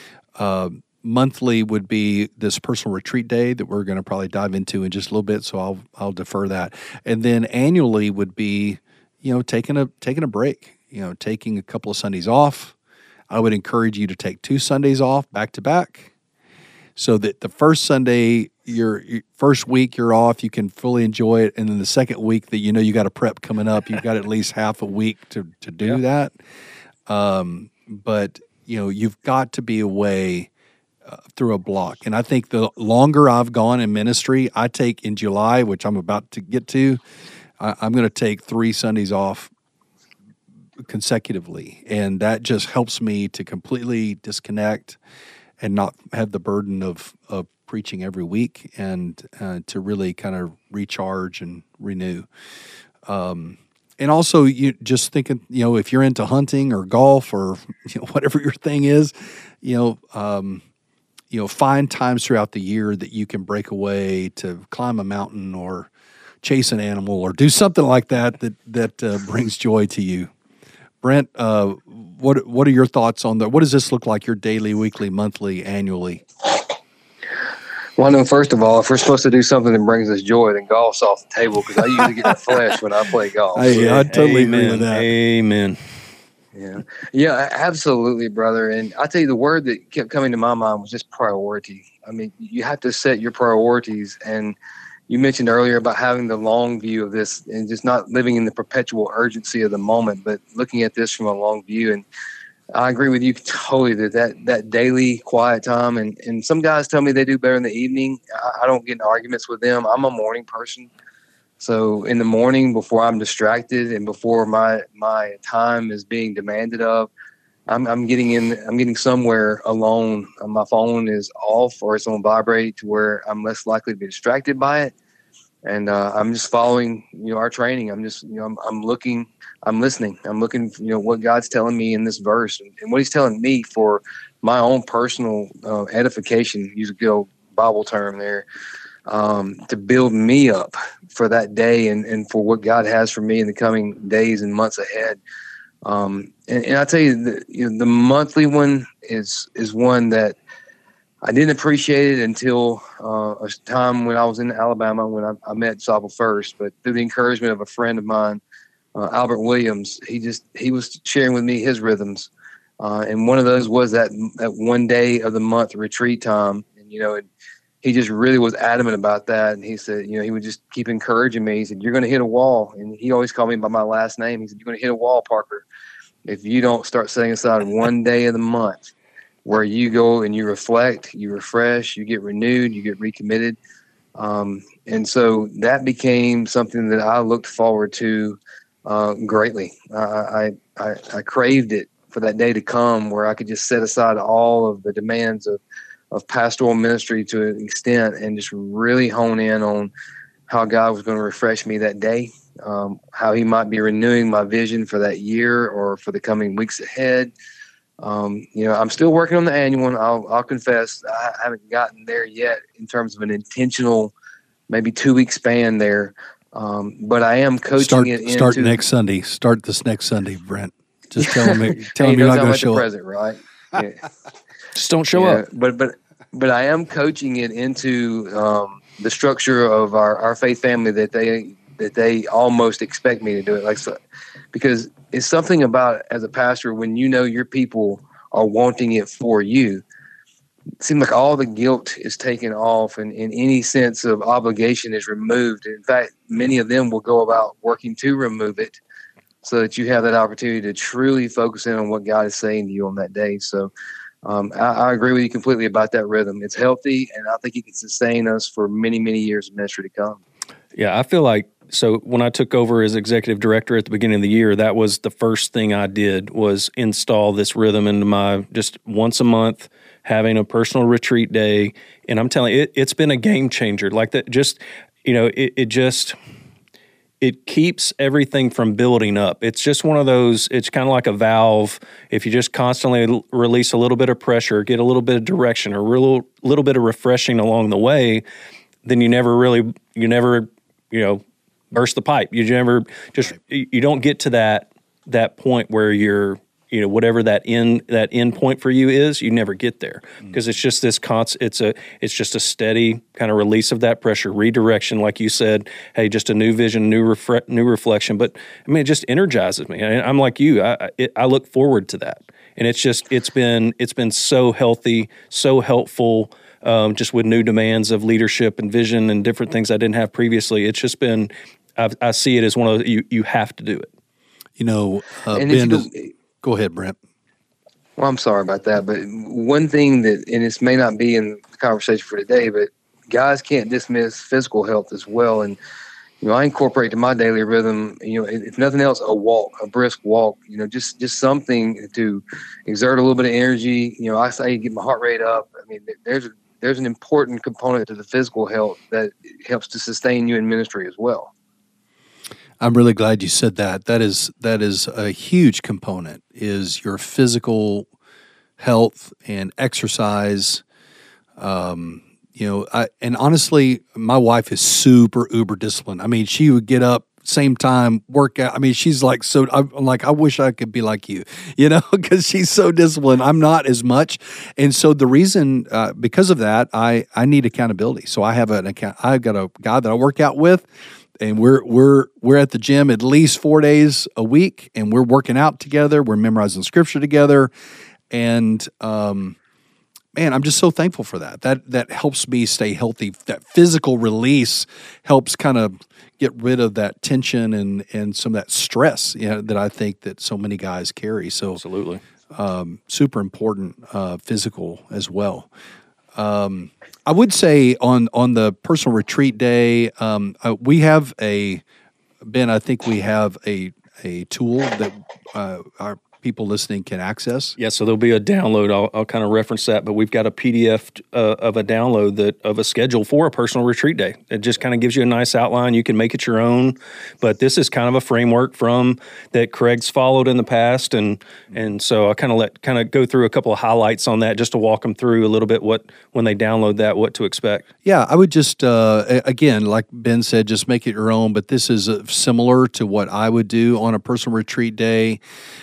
Monthly would be this personal retreat day that we're going to probably dive into in just a little bit, so I'll defer that. And then annually would be taking a break, taking a couple of Sundays off. I would encourage you to take 2 Sundays off back to back, so that the first Sunday, your first week you're off, you can fully enjoy it, and then the second week that you got a prep coming up, you've got at least half a week to do that. But you've got to be away through a block, and I think the longer I've gone in ministry, I take in July, which I'm about to get to, I'm going to take 3 Sundays off consecutively, and that just helps me to completely disconnect and not have the burden of preaching every week, and to really kind of recharge and renew. And also, you just thinking, if you're into hunting or golf or whatever your thing is, find times throughout the year that you can break away to climb a mountain or chase an animal or do something like that brings joy to you. Brent, what are your thoughts on that? What does this look like, your daily, weekly, monthly, annually? Well, I know, first of all, if we're supposed to do something that brings us joy, then golf's off the table, because I usually get the flesh when I play golf. I totally agree with that. Amen. Yeah, absolutely, brother. And I tell you, the word that kept coming to my mind was just priority. I mean, you have to set your priorities. And you mentioned earlier about having the long view of this and just not living in the perpetual urgency of the moment, but looking at this from a long view. And I agree with you totally that daily quiet time. And some guys tell me they do better in the evening. I don't get in arguments with them. I'm a morning person. So in the morning, before I'm distracted and before my time is being demanded of, I'm getting somewhere alone. My phone is off or it's on vibrate to where I'm less likely to be distracted by it. And I'm just following, our training. I'm just, I'm looking, I'm listening. I'm looking, what God's telling me in this verse and what he's telling me for my own personal edification, use a good old Bible term there, to build me up for that day and for what God has for me in the coming days and months ahead. And I tell you, the monthly one is one that I didn't appreciate it until a time when I was in Alabama when I met Disciple First. But through the encouragement of a friend of mine, Albert Williams, he was sharing with me his rhythms, and one of those was that one day of the month retreat time. And he just really was adamant about that. And he said, he would just keep encouraging me. He said, "You're going to hit a wall," and he always called me by my last name. He said, "You're going to hit a wall, Parker, if you don't start setting aside one day of the month where you go and you reflect, you refresh, you get renewed, you get recommitted." And so that became something that I looked forward to greatly. I craved it for that day to come where I could just set aside all of the demands of pastoral ministry to an extent and just really hone in on how God was going to refresh me that day, how he might be renewing my vision for that year or for the coming weeks ahead. I'm still working on the annual one. I'll confess I haven't gotten there yet in terms of an intentional, maybe 2-week span there. But I am coaching it into start next Sunday. Start this next Sunday, Brent. Just tell him you're not going to show up. Present, right? Yeah. Just don't show up. But I am coaching it into the structure of our faith family that they almost expect me to do it because it's something about as a pastor when your people are wanting it for you. It seems like all the guilt is taken off and any sense of obligation is removed. In fact, many of them will go about working to remove it so that you have that opportunity to truly focus in on what God is saying to you on that day. So I agree with you completely about that rhythm. It's healthy, and I think it can sustain us for many, many years of ministry to come. Yeah, I feel like, so when I took over as executive director at the beginning of the year, that was the first thing I did was install this rhythm into my just once a month, having a personal retreat day. And I'm telling you, it's been a game changer. Like that, just, it keeps everything from building up. It's just one of those, it's kind of like a valve. If you just constantly release a little bit of pressure, get a little bit of direction or a little bit of refreshing along the way, then you never burst the pipe. You never you don't get to that point where you're, whatever that end point for you is, you never get there because it's just this it's just a steady kind of release of that pressure, redirection, like you said. Hey, just a new vision, new reflection. But I mean, it just energizes me. I'm like you. I look forward to that, and it's been so healthy, so helpful. Just with new demands of leadership and vision and different things I didn't have previously. It's just been, I see it as one of you have to do it. Go ahead, Brent. Well, I'm sorry about that, but one thing that, and this may not be in the conversation for today, but guys can't dismiss physical health as well. And, I incorporate to my daily rhythm, if nothing else, a brisk walk, just something to exert a little bit of energy. I say get my heart rate up. I mean, there's an important component to the physical health that helps to sustain you in ministry as well. I'm really glad you said that. That is a huge component, is your physical health and exercise. And honestly, my wife is super uber disciplined. I mean, she would get up same time, work out. I mean, she's like, so I'm like, I wish I could be like you, because she's so disciplined. I'm not as much. And so the reason, because of that, I need accountability. So I have I've got a guy that I work out with, and we're at the gym at least 4 days a week, and we're working out together. We're memorizing scripture together. And, man, I'm just so thankful for that. That helps me stay healthy. That physical release helps kind of get rid of that tension and some of that stress that I think that so many guys carry. So absolutely, super important physical as well. I would say on the personal retreat day, we have Ben, I think we have a tool that people listening can access? Yeah, so there'll be a download. I'll kind of reference that, but we've got a PDF of a download of a schedule for a personal retreat day. It just kind of gives you a nice outline. You can make it your own, but this is kind of a framework that Craig's followed in the past, and so I kind of go through a couple of highlights on that just to walk them through a little bit when they download that, what to expect. Yeah, I would just again, like Ben said, just make it your own. But this is similar to what I would do on a personal retreat day.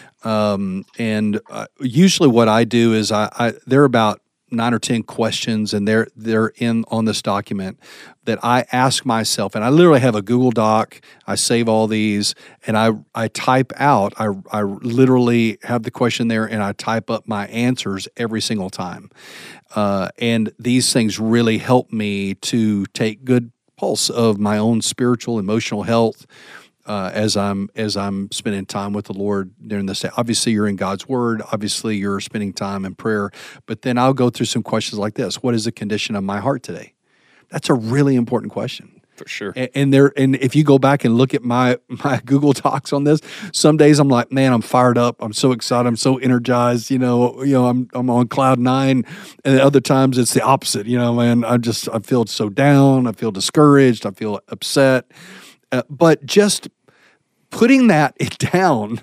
And usually what I do is there are about 9 or 10 questions, and they're in on this document that I ask myself, and I literally have a Google Doc. I save all these, and I type out. I literally have the question there, and I type up my answers every single time. And these things really help me to take good pulse of my own spiritual, emotional health. As I'm spending time with the Lord during this day. Obviously, you're in God's Word. Obviously, you're spending time in prayer. But then I'll go through some questions like this: what is the condition of my heart today? That's a really important question. For sure. And if you go back and look at my Google Docs on this, some days I'm like, man, I'm fired up. I'm so excited. I'm so energized. I'm on cloud 9. And other times it's the opposite. Man, I feel so down. I feel discouraged. I feel upset. But just putting that down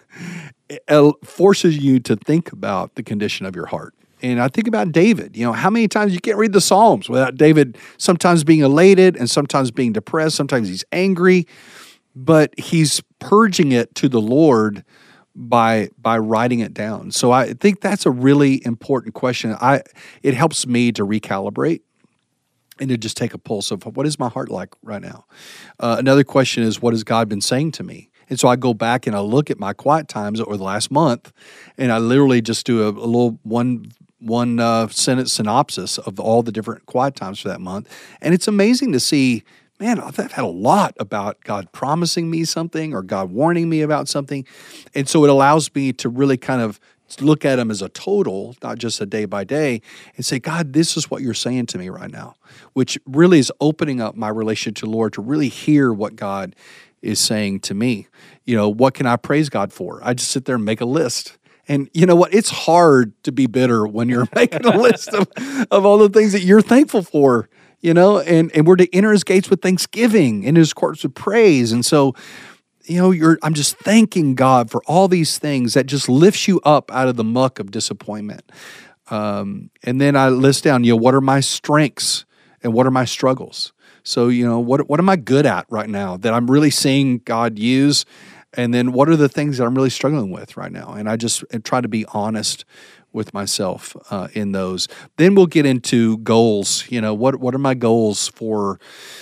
forces you to think about the condition of your heart. And I think about David. How many times you can't read the Psalms without David sometimes being elated and sometimes being depressed. Sometimes he's angry, but he's purging it to the Lord by writing it down. So I think that's a really important question. It helps me to recalibrate and to just take a pulse of what is my heart like right now. Another question is, what has God been saying to me? And so I go back and I look at my quiet times over the last month, and I literally just do a little one sentence synopsis of all the different quiet times for that month. And it's amazing to see, man, I've had a lot about God promising me something or God warning me about something. And so it allows me to really kind of look at them as a total, not just a day by day, and say, God, this is what you're saying to me right now, which really is opening up my relationship to the Lord to really hear what God is saying to me. What can I praise God for? I just sit there and make a list. And you know what? It's hard to be bitter when you're making a list of all the things that you're thankful for, and we're to enter his gates with thanksgiving and his courts with praise. And so, I'm just thanking God for all these things that just lifts you up out of the muck of disappointment. And then I list down, what are my strengths and what are my struggles? So, what am I good at right now that I'm really seeing God use? And then what are the things that I'm really struggling with right now? And I just try to be honest with myself in those. Then we'll get into goals. What are my goals for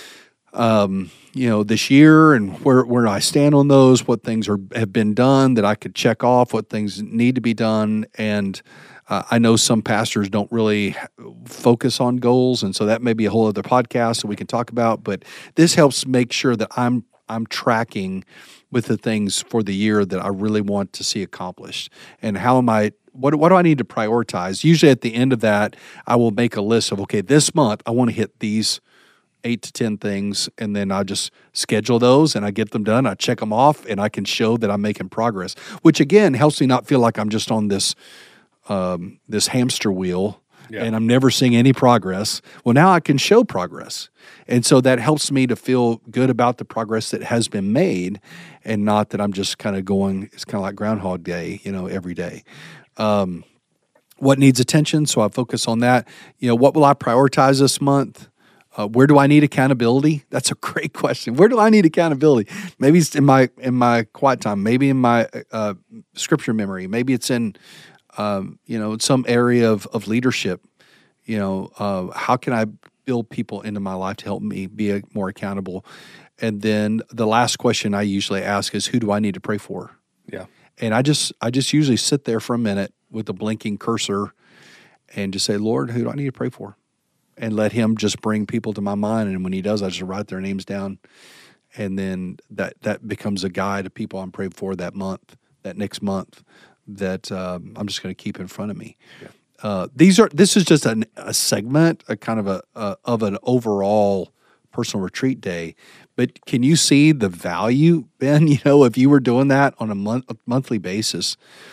this year, and where I stand on those, what things have been done that I could check off, what things need to be done. And I know some pastors don't really focus on goals, and so that may be a whole other podcast that we can talk about. But this helps make sure that I'm tracking with the things for the year that I really want to see accomplished. And what do I need to prioritize? Usually at the end of that, I will make a list of, okay, this month I want to hit these 8 to 10 things, and then I just schedule those and I get them done. I check them off, and I can show that I'm making progress, which again helps me not feel like I'm just on this hamster wheel and I'm never seeing any progress. Well, now I can show progress. And so that helps me to feel good about the progress that has been made, and not that I'm just kind of going, it's kind of like Groundhog Day, every day. What needs attention? So I focus on that. What will I prioritize this month? Where do I need accountability? That's a great question. Where do I need accountability? Maybe it's in my quiet time. Maybe in my scripture memory. Maybe it's in some area of leadership. How can I build people into my life to help me be more accountable? And then the last question I usually ask is, who do I need to pray for? Yeah. And I just usually sit there for a minute with a blinking cursor and just say, Lord, who do I need to pray for? And let him just bring people to my mind. And when he does, I just write their names down. And then that becomes a guide of people I'm praying for that month, that next month, that I'm just going to keep in front of me. Yeah. This is just a segment, a kind of of an overall personal retreat day. But can you see the value, Ben? If you were doing that on a monthly basis,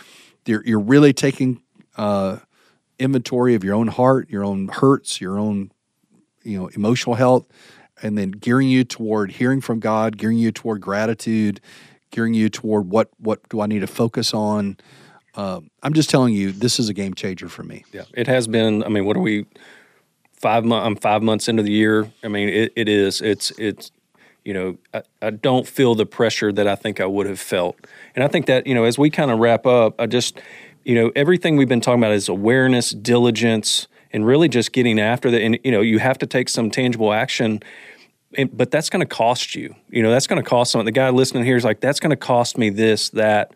you're really taking inventory of your own heart, your own hurts, your own emotional health, and then gearing you toward hearing from God, gearing you toward gratitude, gearing you toward what do I need to focus on. I'm just telling you, this is a game changer for me. Yeah, it has been. I mean, what are we? 5 months. I'm 5 months into the year. I mean, it is. It's. I don't feel the pressure that I think I would have felt, and I think that as we kind of wrap up, I just everything we've been talking about is awareness, diligence, and really just getting after that. And you have to take some tangible action. But that's going to cost you. That's going to cost someone. The guy listening here is like, that's going to cost me this, that.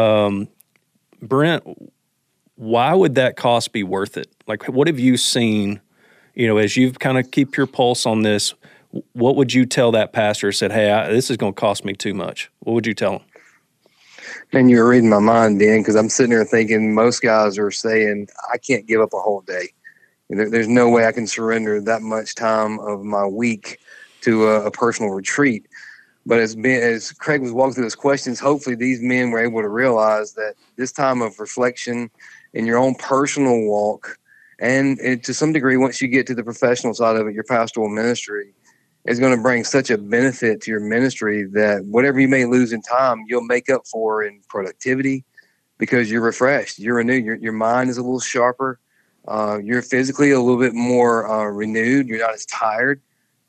Brent, why would that cost be worth it? Like, what have you seen, as you've kind of keep your pulse on this, what would you tell that pastor who said, hey, this is going to cost me too much? What would you tell him? Man, you were reading my mind, Dan, because I'm sitting there thinking most guys are saying, I can't give up a whole day. There's no way I can surrender that much time of my week to a personal retreat. But as Craig was walking through those questions, hopefully these men were able to realize that this time of reflection in your own personal walk, and to some degree, once you get to the professional side of it, your pastoral ministry is going to bring such a benefit to your ministry that whatever you may lose in time, you'll make up for in productivity because you're refreshed, you're renewed, your mind is a little sharper, you're physically a little bit more renewed, you're not as tired.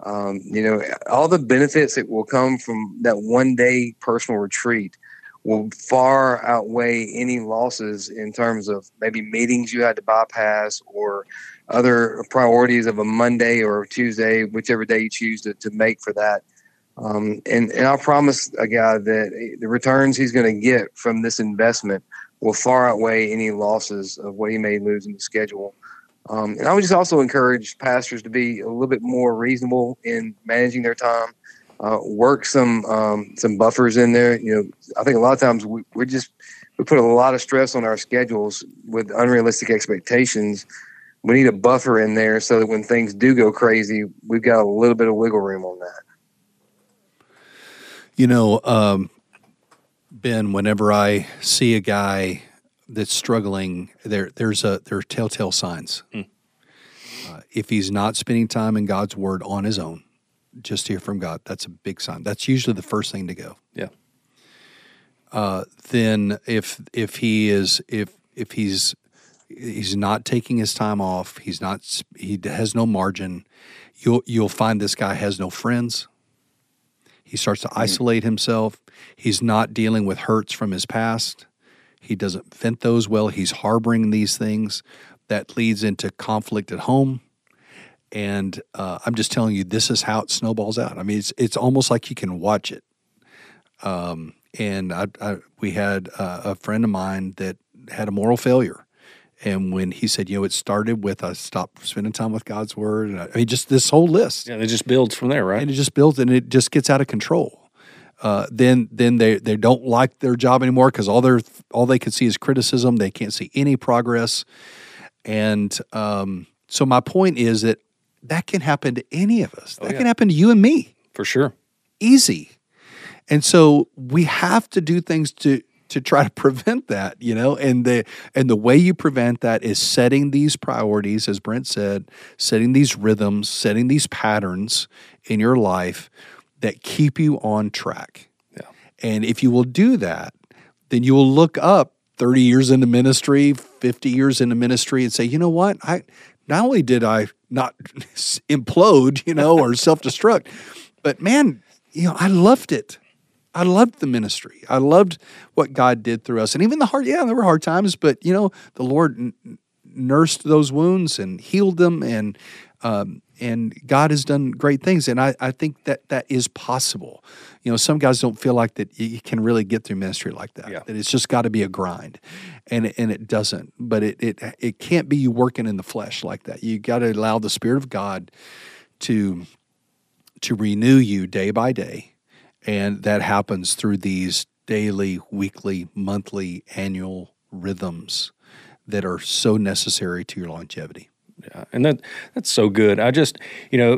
All the benefits that will come from that 1 day personal retreat will far outweigh any losses in terms of maybe meetings you had to bypass or other priorities of a Monday or a Tuesday, whichever day you choose to make for that. And I promise a guy that the returns he's going to get from this investment will far outweigh any losses of what he may lose in the schedule. And I would just also encourage pastors to be a little bit more reasonable in managing their time. Work some buffers in there. I think a lot of times we put a lot of stress on our schedules with unrealistic expectations. We need a buffer in there so that when things do go crazy, we've got a little bit of wiggle room on that. Ben, whenever I see a guy that's struggling, there are telltale signs. If he's not spending time in God's Word on his own, just to hear from God, that's a big sign. That's usually the first thing to go. Yeah. Then if he's not taking his time off, he has no margin. You'll find this guy has no friends. He starts to isolate himself. He's not dealing with hurts from his past. He doesn't vent those well. He's harboring these things. That leads into conflict at home. And I'm just telling you, this is how it snowballs out. I mean, it's almost like you can watch it. And we had a friend of mine that had a moral failure. And when he said, it started with I stopped spending time with God's Word. And just this whole list. Yeah, it just builds from there, right? And it just builds, and it just gets out of control. Then they don't like their job anymore because all they can see is criticism. They can't see any progress. And so my point is that can happen to any of us. That can happen to you and me. For sure. Easy. And so we have to do things to try to prevent that, and the way you prevent that is setting these priorities, as Brent said, setting these rhythms, setting these patterns in your life that keep you on track. Yeah. And if you will do that, then you will look up 30 years into ministry, 50 years into ministry and say, you know what? Not only did I not implode, or self-destruct, but man, I loved it. I loved the ministry. I loved what God did through us. And even there were hard times, but the Lord nursed those wounds and healed them, and God has done great things. And I think that is possible. Some guys don't feel like that you can really get through ministry like that. Yeah. That it's just got to be a grind, and it doesn't. But it can't be you working in the flesh like that. You got to allow the Spirit of God to renew you day by day, and that happens through these daily, weekly, monthly, annual rhythms that are so necessary to your longevity. Yeah, and that's so good. I just,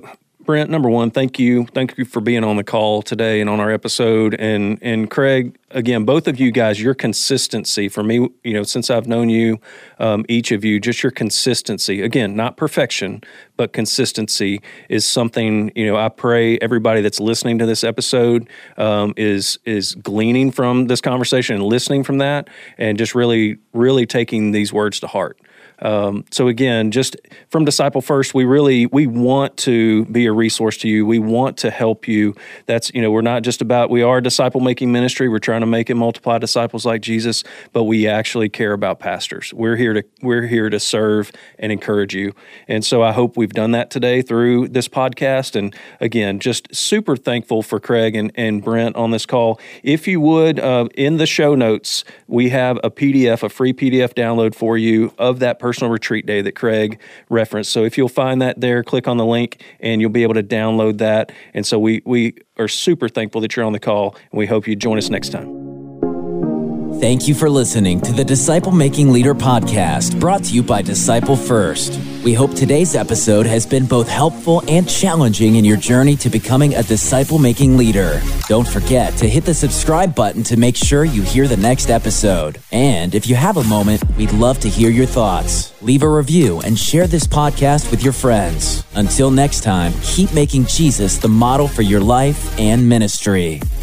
Brent, number one, thank you for being on the call today and on our episode. And Craig, again, both of you guys, your consistency for me, since I've known you, each of you, just your consistency, again, not perfection, but consistency is something, I pray everybody that's listening to this episode is gleaning from this conversation and listening from that and just really, really taking these words to heart. So again, just from Disciple First, we want to be a resource to you. We want to help you. That's, we're not just we are a disciple making ministry. We're trying to make and multiply disciples like Jesus, but we actually care about pastors. We're here to serve and encourage you. And so I hope we've done that today through this podcast. And again, just super thankful for Craig and Brent on this call. If you would, in the show notes, we have a free PDF download for you of that personal retreat day that Craig referenced. So if you'll find that there, click on the link and you'll be able to download that. And so we are super thankful that you're on the call, and we hope you join us next time. Thank you for listening to the Disciple Making Leader podcast, brought to you by Disciple First. We hope today's episode has been both helpful and challenging in your journey to becoming a disciple-making leader. Don't forget to hit the subscribe button to make sure you hear the next episode. And if you have a moment, we'd love to hear your thoughts. Leave a review and share this podcast with your friends. Until next time, keep making Jesus the model for your life and ministry.